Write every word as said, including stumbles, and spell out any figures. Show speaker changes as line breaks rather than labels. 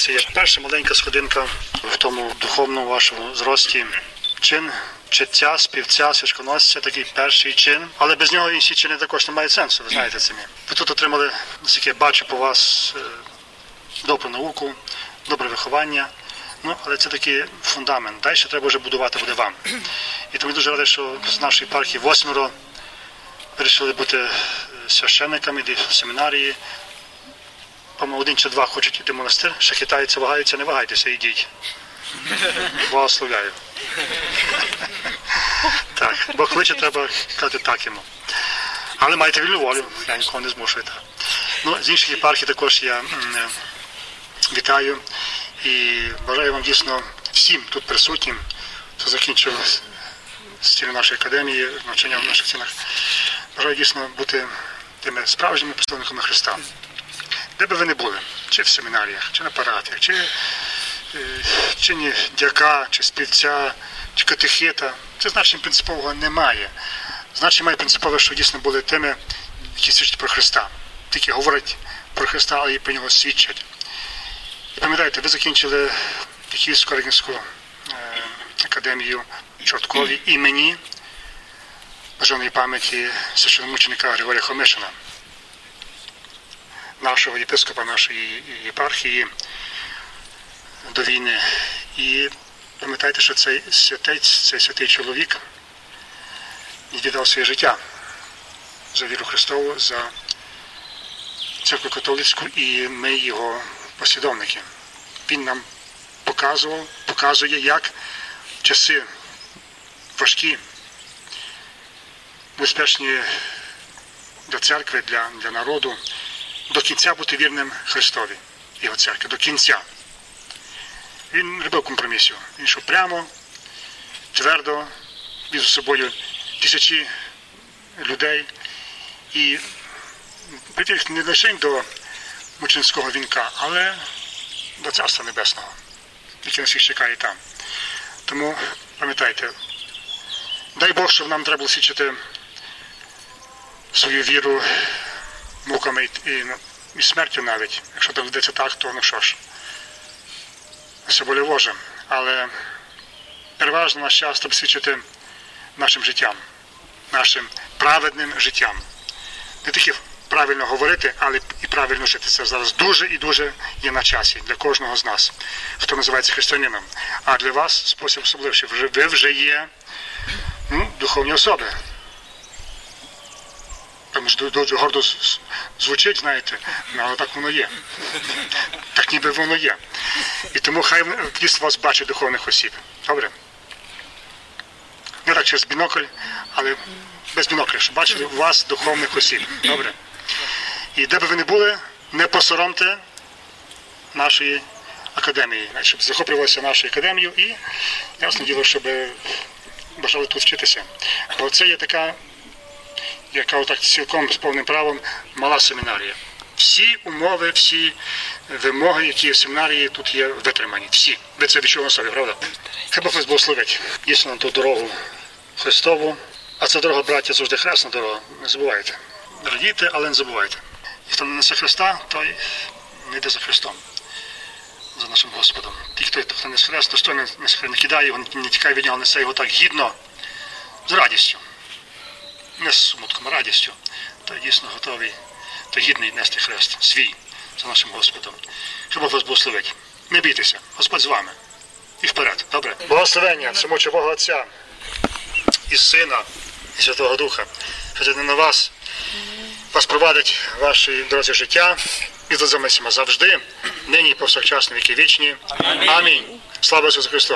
це є перша маленька сходинка в тому духовному вашому зрості. Чин чиття, співця, священоносця, такий перший чин. Але без нього інші чини також не мають сенсу, ви знаєте самі. Ви тут отримали, наскільки я бачу по вас, добру науку, добре виховання. Ну, але це такий фундамент. Далі треба вже будувати буде вам. І тому дуже радий, що з нашої єпархії восьмеро вирішили бути священниками, йти в семінарії. По-моєму, один чи два хочуть йти в монастир, ще хитаються, вагаються, не вагайтеся, йдіть. Благословляю. Так, бо кличе, треба казати так йому. Але маєте вільну волю, я нікого не змушую. Ну, з інших єпархій також я м, вітаю і бажаю вам дійсно всім тут присутнім, хто закінчив стіни нашої академії, навчання в наших цінах. Бажаю дійсно бути тими справжніми послідовниками Христа. Де би ви не були, чи в семінаріях, чи на парафіях, чи чи ні дяка, чи співця, чи катехета. Це значення принципового немає. Значення має принципове, що дійсно були тими, які свідчать про Христа. Тільки говорять про Христа, але і про нього свідчать. І пам'ятаєте, ви закінчили Київсько-Радянську е, академію Чорткові імені бажаної пам'яті священномученика Григорія Хомишина, нашого єпископа, нашої єпархії до війни. І пам'ятайте, що цей святець, цей святий чоловік віддав своє життя за віру Христову, за церкву католицьку, і ми його послідовники. Він нам показував, показує, як в часи важкі, безпечні для церкви, для, для народу, до кінця бути вірним Христові, його церкві, до кінця. Він робив компромісів. Він йшов прямо, твердо, віз з собою тисячі людей і притяг не лише до мученицького вінка, але до Царства Небесного, яке нас їх чекає там. Тому пам'ятайте, дай Бог, щоб нам треба було свідчити свою віру муками і, і, і смертю навіть. Якщо доведеться так, то ну що ж, все воля Божа. Але переважно наш час треба свідчити нашим життям, нашим праведним життям. Не тільки правильно говорити, але і правильно жити. Це зараз дуже і дуже є на часі для кожного з нас, хто називається християнином. А для вас спосіб особливий. Ви вже є ну, духовні особи. Тому що дуже гордо звучить, знаєте, але так воно є. Так ніби воно є. І тому хай дійсно вас бачить духовних осіб. Добре? Не так через бінокль, але без бінокля, щоб бачили у вас духовних осіб. Добре? І де би ви не були, не посоромте нашої академії, щоб захоплювалися нашою академією і, ясно діло, щоб бажали тут вчитися. Бо це є така, яка отак цілком з повним правом мала семінарія. Всі умови, всі вимоги, які в семінарії тут є витримані. Всі. Ви це відчули на собі, правда? Хай Бог вас благословить. Дійсно на ту дорогу Христову. А це дорога, браття, завжди хресна дорога. Не забувайте. Радійте, але не забувайте. І хто не несе Христа, той не йде за Христом. За нашим Господом. Ті, хто несе Хрест, достойно не кидає його, не тікає від нього, несе його так гідно, з радістю. Не з смутком, а радістю. То дійсно готовий, то гідний нести хрест свій за нашим Господом. Хай Бог вас благословить. Не бійтеся, Господь з вами. І вперед, добре? Благословення всемогутнього Бога Отця і Сина, і Святого Духа. Хай на вас, вас провадить в вашій дорозі життя і дозамисимо завжди, нині і повсякчас на віки вічні. Амінь. Слава Ісусу Христу!